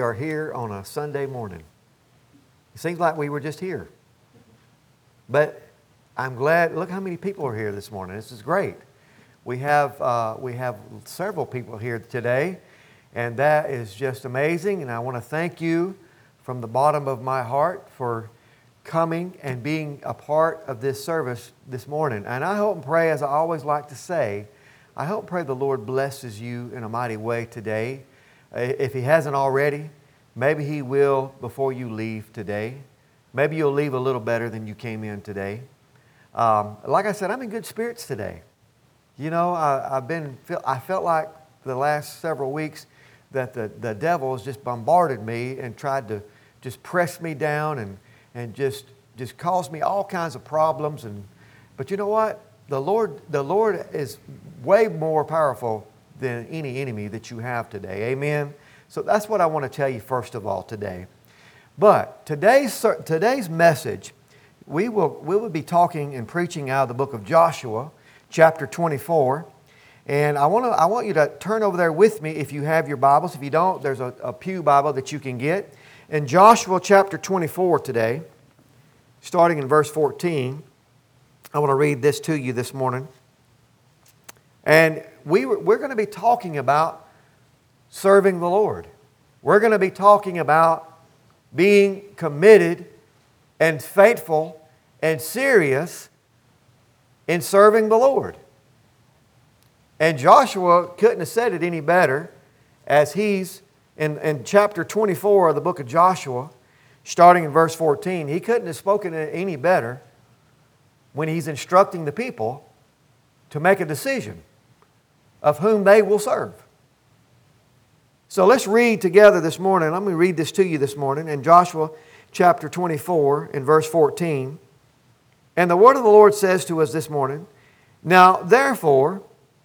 Are here on a Sunday morning. It seems like we were just here. But I'm glad, look how many people are here this morning. This is great. We have several people here today, and that is just amazing. And I want to thank you from the bottom of my heart for coming and being a part of this service this morning. And I hope and pray, as I always like to say, I hope and pray the Lord blesses you in a mighty way today. If He hasn't already, maybe He will before you leave today. Maybe you'll leave a little better than you came in today. Like I said, I'm in good spirits today. You know, I felt like the last several weeks that the devil has just bombarded me and tried to just press me down and just cause me all kinds of problems. But you know what? The Lord is way more powerful than any enemy that you have today. Amen? So that's what I want to tell you first of all today. But today's message, we will be talking and preaching out of the book of Joshua, chapter 24. And I want you to turn over there with me if you have your Bibles. If you don't, there's a pew Bible that you can get. In Joshua chapter 24 today, starting in verse 14, I want to read this to you this morning. And we're going to be talking about serving the Lord. We're going to be talking about being committed and faithful and serious in serving the Lord. And Joshua couldn't have said it any better as he's in chapter 24 of the book of Joshua, starting in verse 14. He couldn't have spoken it any better when he's instructing the people to make a decision of whom they will serve. So let's read together this morning. Let me read this to you this morning in Joshua chapter 24 in verse 14. And the word of the Lord says to us this morning, "Now therefore,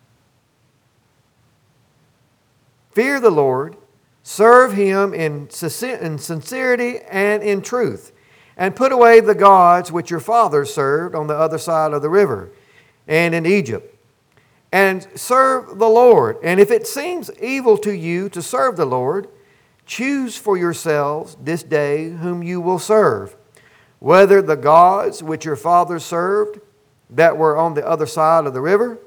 fear the Lord, serve Him in sincerity and in truth, and put away the gods which your fathers served on the other side of the river and in Egypt. And serve the Lord. And if it seems evil to you to serve the Lord, choose for yourselves this day whom you will serve, whether the gods which your fathers served that were on the other side of the river."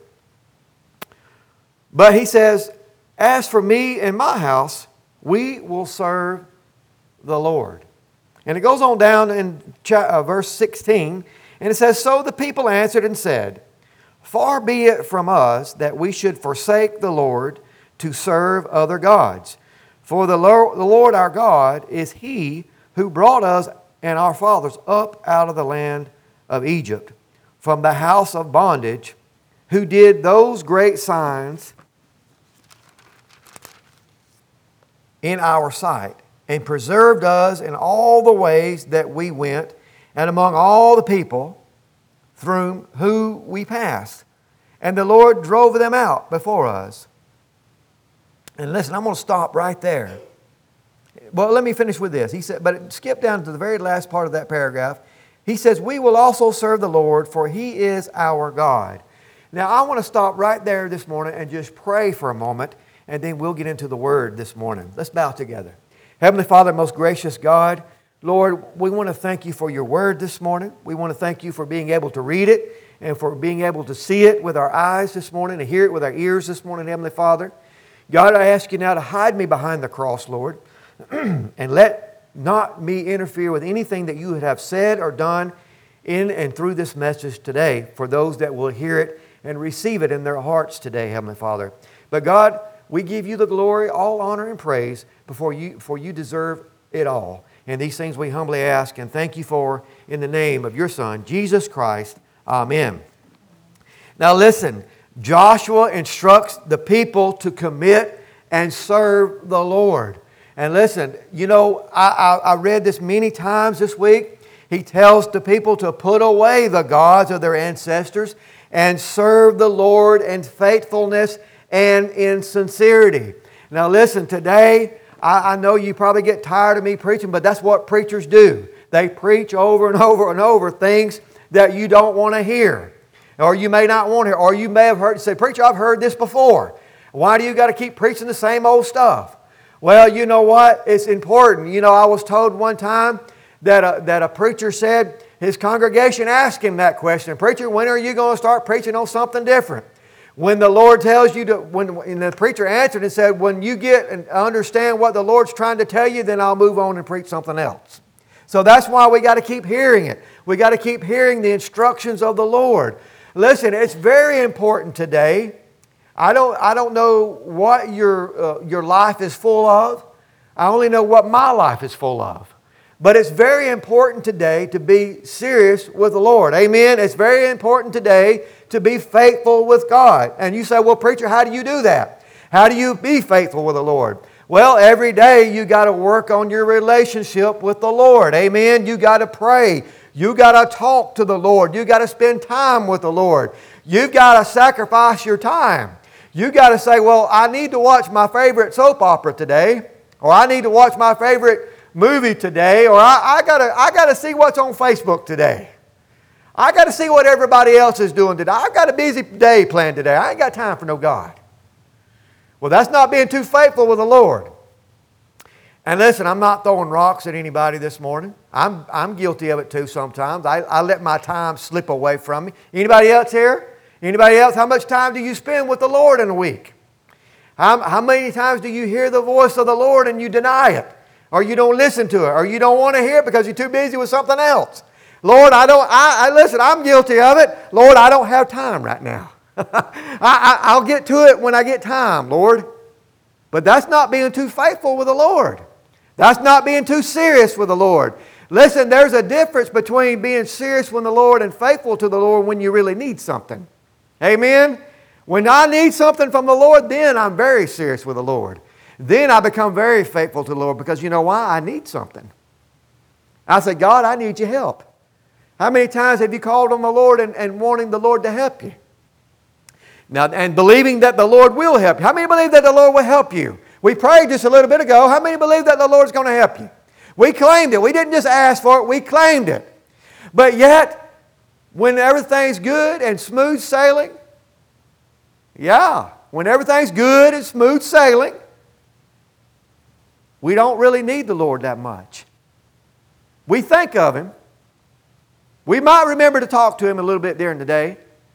But he says, "As for me and my house, we will serve the Lord." And it goes on down in verse 16, and it says, "So the people answered and said, Far be it from us that we should forsake the Lord to serve other gods. For the Lord our God is He who brought us and our fathers up out of the land of Egypt, from the house of bondage, who did those great signs in our sight, and preserved us in all the ways that we went, and among all the people through who we passed. And the Lord drove them out before us." And listen, I'm going to stop right there. Well, let me finish with this. He said, but skip down to the very last part of that paragraph. He says, "We will also serve the Lord, for He is our God." Now, I want to stop right there this morning and just pray for a moment, and then we'll get into the Word this morning. Let's bow together. Heavenly Father, most gracious God, Lord, we want to thank You for Your Word this morning. We want to thank You for being able to read it and for being able to see it with our eyes this morning and hear it with our ears this morning, Heavenly Father. God, I ask You now to hide me behind the cross, Lord, and let not me interfere with anything that You would have said or done in and through this message today for those that will hear it and receive it in their hearts today, Heavenly Father. But God, we give You the glory, all honor, and praise for You deserve it all. And these things we humbly ask and thank You for in the name of Your Son, Jesus Christ. Amen. Now listen, Joshua instructs the people to commit and serve the Lord. And listen, you know, I read this many times this week. He tells the people to put away the gods of their ancestors and serve the Lord in faithfulness and in sincerity. Now listen, today, I know you probably get tired of me preaching, but that's what preachers do. They preach over and over and over things that you don't want to hear. Or you may not want to hear. Or you may have heard, say, "Preacher, I've heard this before. Why do you got to keep preaching the same old stuff?" Well, you know what? It's important. You know, I was told one time that a preacher said his congregation asked him that question. Preacher, when are you going to start preaching on something different? When the Lord tells you to, and the preacher answered and said, when you get and understand what the Lord's trying to tell you, then I'll move on and preach something else. So that's why we got to keep hearing it. We got to keep hearing the instructions of the Lord. Listen, it's very important today. I don't know what your life is full of. I only know what my life is full of. But it's very important today to be serious with the Lord. Amen? It's very important today to be faithful with God. And you say, well, preacher, how do you do that? How do you be faithful with the Lord? Well, every day you got to work on your relationship with the Lord. Amen? You got to pray. You got to talk to the Lord. You got to spend time with the Lord. You've got to sacrifice your time. You got to say, well, I need to watch my favorite soap opera today, or I need to watch my favorite movie today, or I gotta see what's on Facebook today. I got to see what everybody else is doing today. I've got a busy day planned today. I ain't got time for no God. Well, that's not being too faithful with the Lord. And listen, I'm not throwing rocks at anybody this morning. I'm guilty of it too sometimes. I let my time slip away from me. Anybody else here? Anybody else? How much time do you spend with the Lord in a week? How many times do you hear the voice of the Lord and you deny it? Or you don't listen to it? Or you don't want to hear it because you're too busy with something else? Lord, listen, I'm guilty of it. Lord, I don't have time right now. I'll get to it when I get time, Lord. But that's not being too faithful with the Lord. That's not being too serious with the Lord. Listen, there's a difference between being serious with the Lord and faithful to the Lord when you really need something. Amen? When I need something from the Lord, then I'm very serious with the Lord. Then I become very faithful to the Lord because you know why? I need something. I say, God, I need your help. How many times have you called on the Lord and wanting the Lord to help you? Now, and believing that the Lord will help you. How many believe that the Lord will help you? We prayed just a little bit ago. How many believe that the Lord's going to help you? We claimed it. We didn't just ask for it. We claimed it. But yet, when everything's good and smooth sailing, when everything's good and smooth sailing, we don't really need the Lord that much. We think of Him. We might remember to talk to Him a little bit during the day.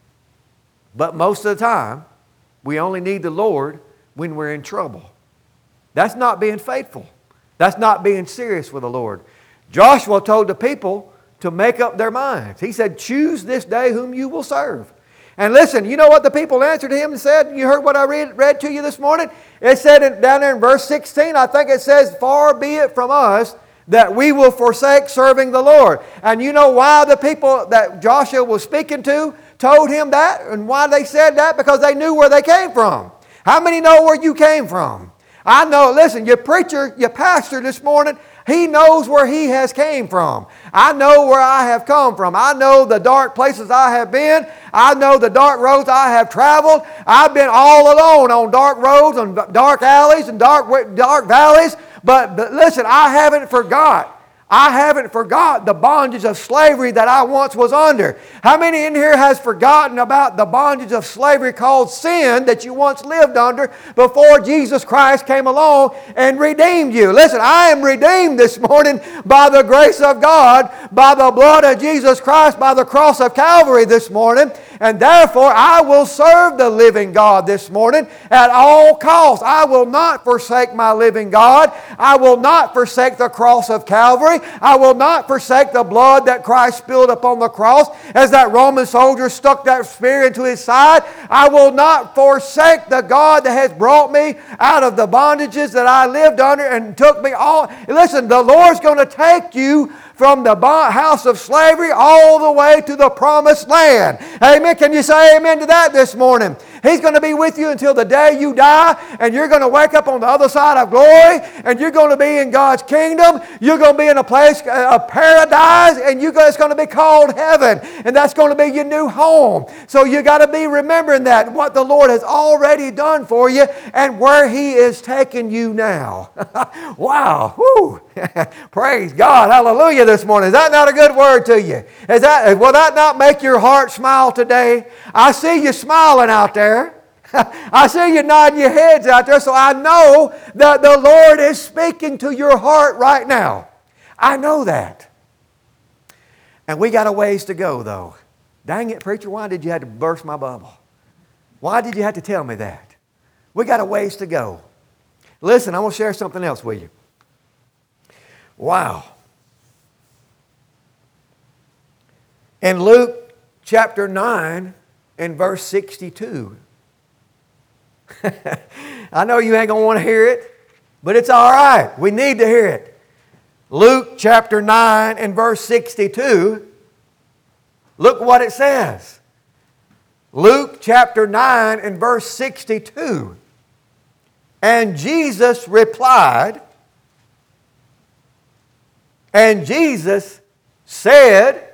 But most of the time, we only need the Lord when we're in trouble. That's not being faithful. That's not being serious with the Lord. Joshua told the people to make up their minds. He said, choose this day whom you will serve. And listen, you know what the people answered him and said? You heard what I read to you this morning? It said down there in verse 16, I think it says, far be it from us that we will forsake serving the Lord. And you know why the people that Joshua was speaking to told him that? And why they said that? Because they knew where they came from. How many know where you came from? I know, listen, your preacher, your pastor this morning, he knows where he has came from. I know where I have come from. I know the dark places I have been. I know the dark roads I have traveled. I've been all alone on dark roads, on dark alleys and dark valleys. But listen, I haven't forgot. I haven't forgot the bondage of slavery that I once was under. How many in here has forgotten about the bondage of slavery called sin that you once lived under before Jesus Christ came along and redeemed you? Listen, I am redeemed this morning by the grace of God, by the blood of Jesus Christ, by the cross of Calvary this morning. And therefore, I will serve the living God this morning at all costs. I will not forsake my living God. I will not forsake the cross of Calvary. I will not forsake the blood that Christ spilled upon the cross as that Roman soldier stuck that spear into his side. I will not forsake the God that has brought me out of the bondages that I lived under and took me all. Listen, the Lord's going to take you from the house of slavery all the way to the promised land. Amen. Can you say amen to that this morning? He's going to be with you until the day you die, and you're going to wake up on the other side of glory, and you're going to be in God's kingdom. You're going to be in a place of paradise, and it's going to be called heaven, and that's going to be your new home. So you got to be remembering that, what the Lord has already done for you and where He is taking you now. Wow. Woo. Praise God. Hallelujah this morning. Is that not a good word to you? Will that not make your heart smile today? I see you smiling out there. I see you nodding your heads out there, so I know that the Lord is speaking to your heart right now. I know that. And we got a ways to go, though. Dang it, preacher, why did you have to burst my bubble? Why did you have to tell me that? We got a ways to go. Listen, I'm going to share something else with you. Wow. In Luke chapter 9 and verse 62. I know you ain't going to want to hear it, but it's all right. We need to hear it. Luke chapter 9 and verse 62. Look what it says. Luke chapter 9 and verse 62. And Jesus replied, and Jesus said,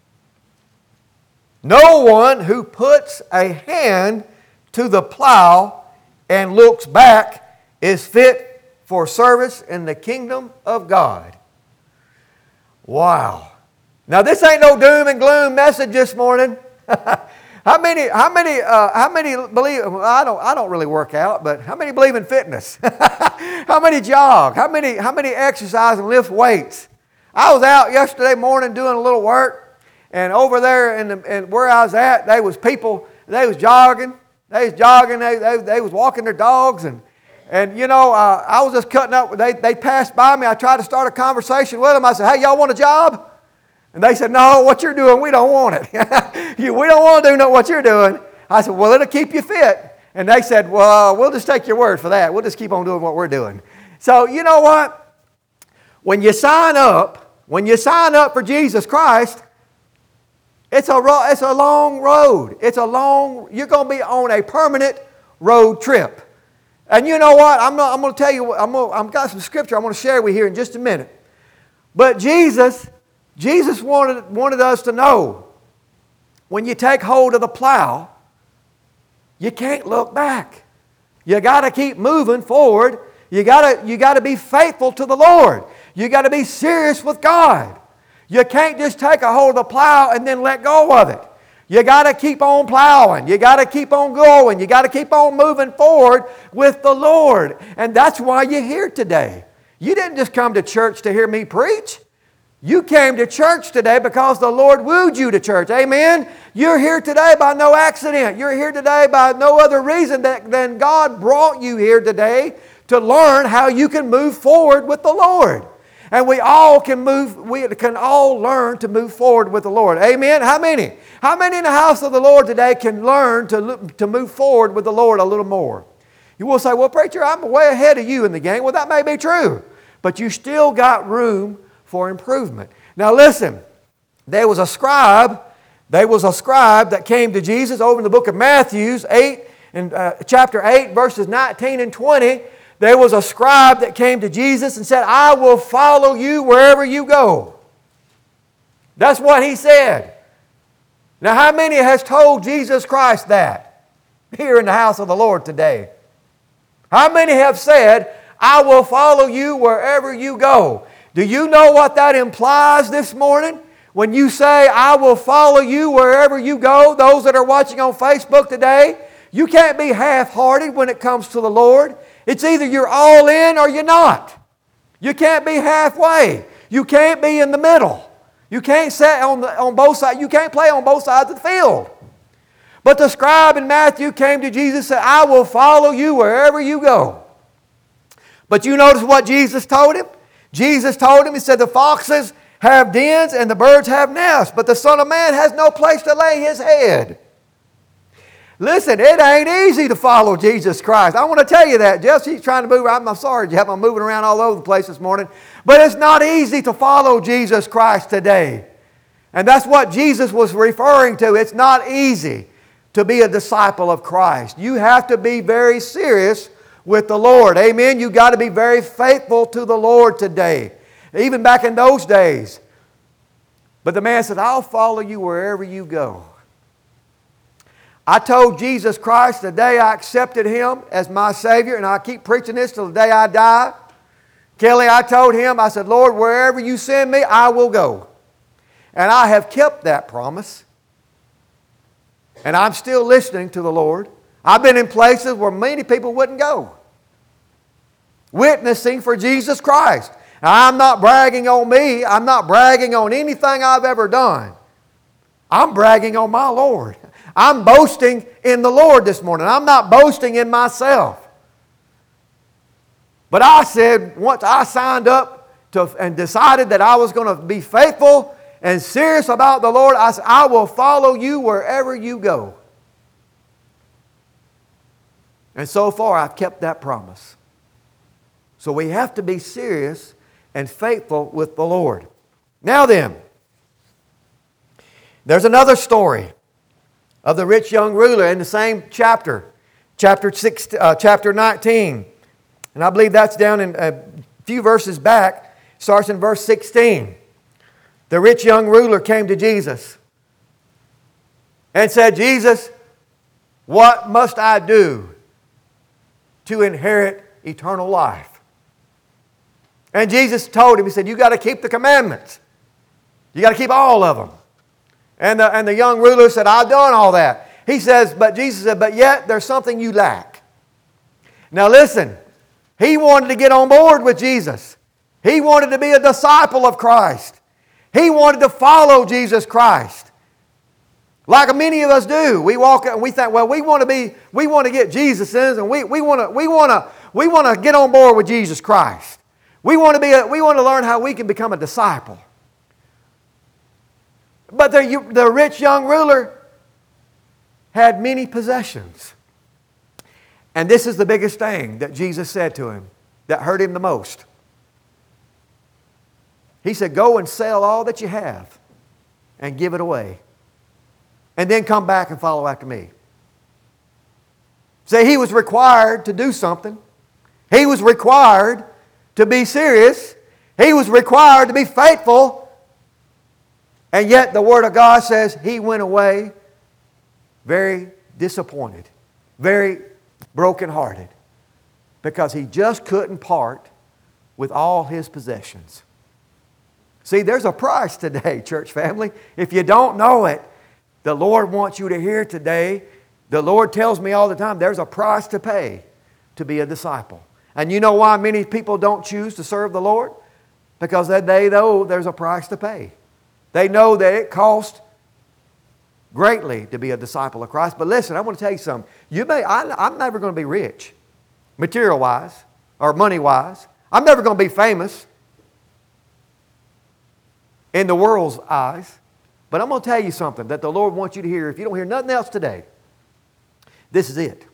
no one who puts a hand to the plow and looks back is fit for service in the kingdom of God. Wow. Now this ain't no doom and gloom message this morning. How many believe? I don't really work out, but how many believe in fitness? How many jog? How many exercise and lift weights? I was out yesterday morning doing a little work, and over there in where I was at, there was people. They was jogging. They was walking their dogs, and you know, I was just cutting up. They passed by me. I tried to start a conversation with them. I said, "Hey, y'all want a job?" And they said, "No, what you're doing, we don't want it. We don't want to do what you're doing." I said, "Well, it'll keep you fit." And they said, "Well, we'll just take your word for that. We'll just keep on doing what we're doing." So you know what? When you sign up for Jesus Christ, it's a long road. You're going to be on a permanent road trip. And you know what? I'm going to tell you, I've got some scripture I'm going to share with you here in just a minute. But Jesus wanted us to know, when you take hold of the plow, you can't look back. You got to keep moving forward. You got to be faithful to the Lord. You got to be serious with God. You can't just take a hold of the plow and then let go of it. You got to keep on plowing. You got to keep on going. You got to keep on moving forward with the Lord. And that's why you're here today. You didn't just come to church to hear me preach. You came to church today because the Lord wooed you to church. Amen? You're here today by no accident. You're here today by no other reason than God brought you here today to learn how you can move forward with the Lord. And we can all learn to move forward with the Lord. Amen? How many? How many in the house of the Lord today can learn to move forward with the Lord a little more? You will say, "Well, preacher, I'm way ahead of you in the game." Well, that may be true. But you still got room for improvement. Now listen, there was a scribe that came to Jesus over in the book of Matthew, chapter 8, verses 19 and 20. There was a scribe that came to Jesus and said, "I will follow you wherever you go." That's what he said. Now, how many has told Jesus Christ that here in the house of the Lord today? How many have said, "I will follow you wherever you go"? Do you know what that implies this morning? When you say, "I will follow you wherever you go," those that are watching on Facebook today, you can't be half-hearted when it comes to the Lord. It's either you're all in or you're not. You can't be halfway. You can't be in the middle. You can't sit on both sides. You can't play on both sides of the field. But the scribe in Matthew came to Jesus and said, "I will follow you wherever you go." But you notice what Jesus told him? Jesus told him, he said, "The foxes have dens and the birds have nests, but the Son of Man has no place to lay His head." Listen, it ain't easy to follow Jesus Christ. I want to tell you that. Jesse's trying to move. I'm sorry, Jeff, I'm moving around all over the place this morning. But it's not easy to follow Jesus Christ today. And that's what Jesus was referring to. It's not easy to be a disciple of Christ. You have to be very serious with the Lord. Amen? You've got to be very faithful to the Lord today. Even back in those days. But the man said, "I'll follow you wherever you go." I told Jesus Christ the day I accepted Him as my Savior, and I keep preaching this till the day I die. Kelly, I told him, I said, "Lord, wherever you send me, I will go." And I have kept that promise. And I'm still listening to the Lord. I've been in places where many people wouldn't go. Witnessing for Jesus Christ. Now, I'm not bragging on me. I'm not bragging on anything I've ever done. I'm bragging on my Lord. I'm boasting in the Lord this morning. I'm not boasting in myself. But I said, once I signed up and decided that I was going to be faithful and serious about the Lord, I said, I will follow you wherever you go. And so far, I've kept that promise. So we have to be serious and faithful with the Lord. Now then, there's another story of the rich young ruler in the same chapter, chapter 19. And I believe that's down in a few verses back. Starts in verse 16. The rich young ruler came to Jesus and said, Jesus, what must I do to inherit eternal life? And Jesus told him, He said, you got to keep the commandments. You got to keep all of them. And the young ruler said, I've done all that. He says, but Jesus said, but yet there's something you lack. Now listen, he wanted to get on board with Jesus. He wanted to be a disciple of Christ. He wanted to follow Jesus Christ. Like many of us do. We walk and we think, well, we want to get Jesus in, and we want to get on board with Jesus Christ. We want to learn how we can become a disciple. But the rich young ruler had many possessions. And this is the biggest thing that Jesus said to him that hurt him the most. He said, go and sell all that you have and give it away. And then come back and follow after me. See, he was required to do something. He was required to be serious. He was required to be faithful. And yet the Word of God says he went away very disappointed, very brokenhearted, because he just couldn't part with all his possessions. See, there's a price today, church family. If you don't know it, the Lord wants you to hear today. The Lord tells me all the time, there's a price to pay to be a disciple. And you know why many people don't choose to serve the Lord? Because they know there's a price to pay. They know that it costs greatly to be a disciple of Christ. But listen, I want to tell you something. I'm never going to be rich, material-wise or money-wise. I'm never going to be famous in the world's eyes. But I'm going to tell you something that the Lord wants you to hear. If you don't hear nothing else today, this is it.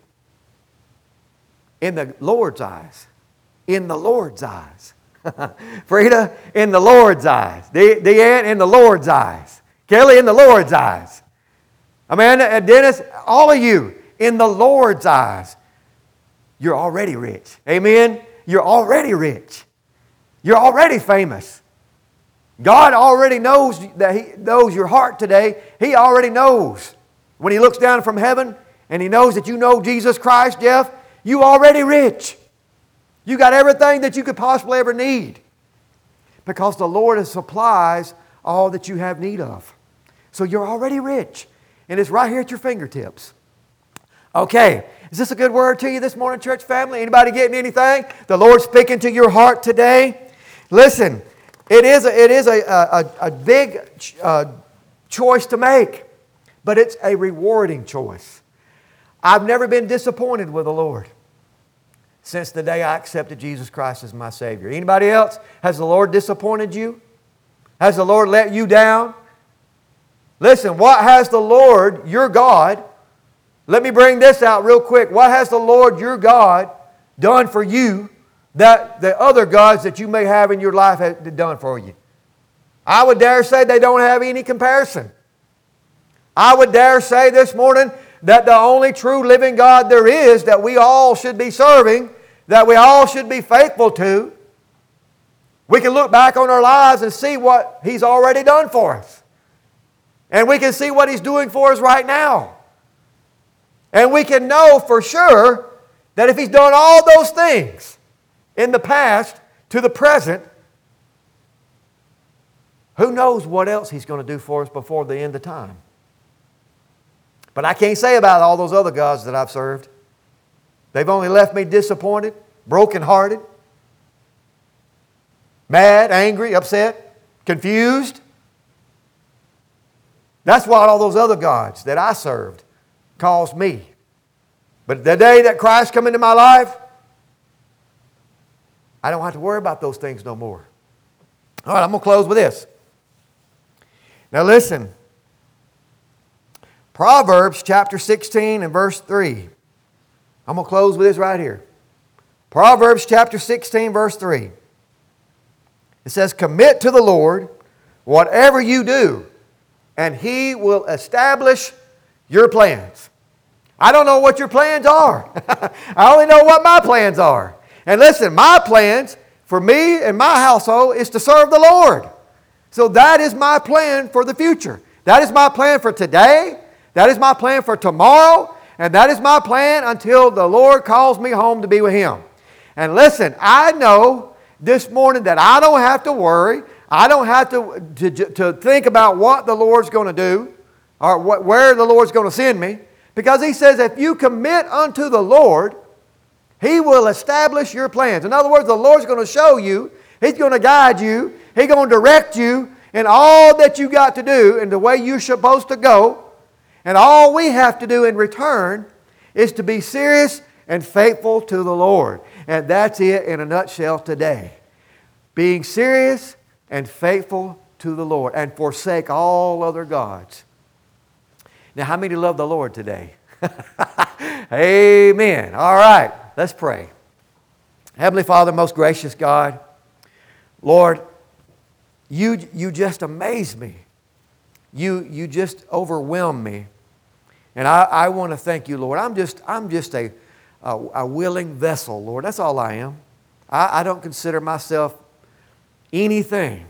In the Lord's eyes. In the Lord's eyes. Frida, in the Lord's eyes. Deanne, in the Lord's eyes. Kelly, in the Lord's eyes. Amanda and Dennis, all of you, in the Lord's eyes. You're already rich. Amen? You're already rich. You're already famous. God already knows that He knows your heart today. He already knows. When He looks down from heaven and He knows that you know Jesus Christ, Jeff, you already rich. You got everything that you could possibly ever need. Because the Lord supplies all that you have need of. So you're already rich. And it's right here at your fingertips. Okay, is this a good word to you this morning, church family? Anybody getting anything? The Lord's speaking to your heart today. Listen, it is a big choice to make, but it's a rewarding choice. I've never been disappointed with the Lord since the day I accepted Jesus Christ as my Savior. Anybody else? Has the Lord disappointed you? Has the Lord let you down? Listen, what has the Lord, your God, let me bring this out real quick. What has the Lord, your God, done for you that the other gods that you may have in your life have done for you? I would dare say they don't have any comparison. I would dare say this morning that the only true living God there is that we all should be serving, that we all should be faithful to. We can look back on our lives and see what He's already done for us. And we can see what He's doing for us right now. And we can know for sure that if He's done all those things in the past to the present, who knows what else He's going to do for us before the end of time. But I can't say about all those other gods that I've served. They've only left me disappointed, brokenhearted, mad, angry, upset, confused. That's what all those other gods that I served caused me. But the day that Christ come into my life, I don't have to worry about those things no more. All right, I'm going to close with this. Now listen. Proverbs chapter 16 and verse 3. I'm going to close with this right here. Proverbs chapter 16 verse 3. It says, commit to the Lord whatever you do, and He will establish your plans. I don't know what your plans are. I only know what my plans are. And listen, my plans for me and my household is to serve the Lord. So that is my plan for the future. That is my plan for today. That is my plan for tomorrow. And that is my plan until the Lord calls me home to be with Him. And listen, I know this morning that I don't have to worry. I don't have to think about what the Lord's going to do or where the Lord's going to send me. Because He says if you commit unto the Lord, He will establish your plans. In other words, the Lord's going to show you. He's going to guide you. He's going to direct you in all that you got to do and the way you're supposed to go. And all we have to do in return is to be serious and faithful to the Lord. And that's it in a nutshell today. Being serious and faithful to the Lord and forsake all other gods. Now, how many love the Lord today? Amen. All right, let's pray. Heavenly Father, most gracious God, Lord, you just amaze me. You just overwhelm me. And I want to thank you, Lord. I'm just a willing vessel, Lord. That's all I am. I don't consider myself anything.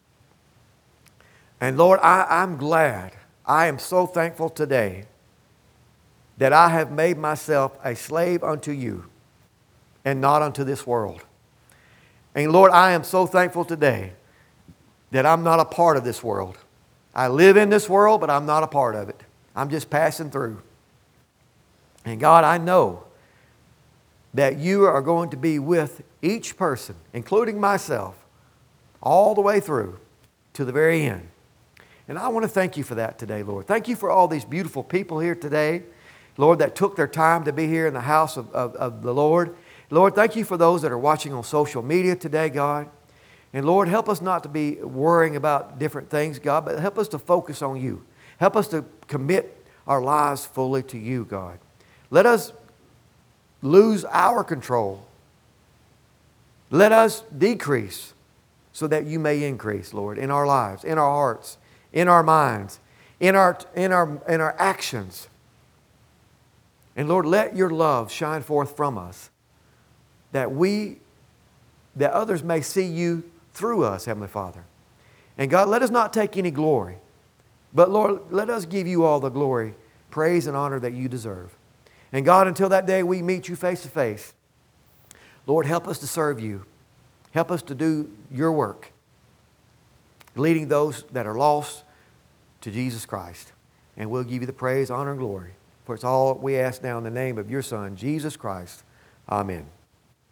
And Lord, I'm glad. I am so thankful today that I have made myself a slave unto you and not unto this world. And Lord, I am so thankful today that I'm not a part of this world. I live in this world, but I'm not a part of it. I'm just passing through. And God, I know that you are going to be with each person, including myself, all the way through to the very end. And I want to thank you for that today, Lord. Thank you for all these beautiful people here today, Lord, that took their time to be here in the house of the Lord. Lord, thank you for those that are watching on social media today, God. And Lord, help us not to be worrying about different things, God, but help us to focus on you. Help us to commit our lives fully to you, God. Let us lose our control. Let us decrease so that you may increase, Lord, in our lives, in our hearts, in our minds, in our actions. And Lord, let your love shine forth from us that others may see you through us, Heavenly Father. And God, let us not take any glory. But Lord, let us give you all the glory, praise, and honor that you deserve. And God, until that day we meet you face to face, Lord, help us to serve you. Help us to do your work, leading those that are lost to Jesus Christ. And we'll give you the praise, honor, and glory. For it's all we ask now in the name of your Son, Jesus Christ. Amen.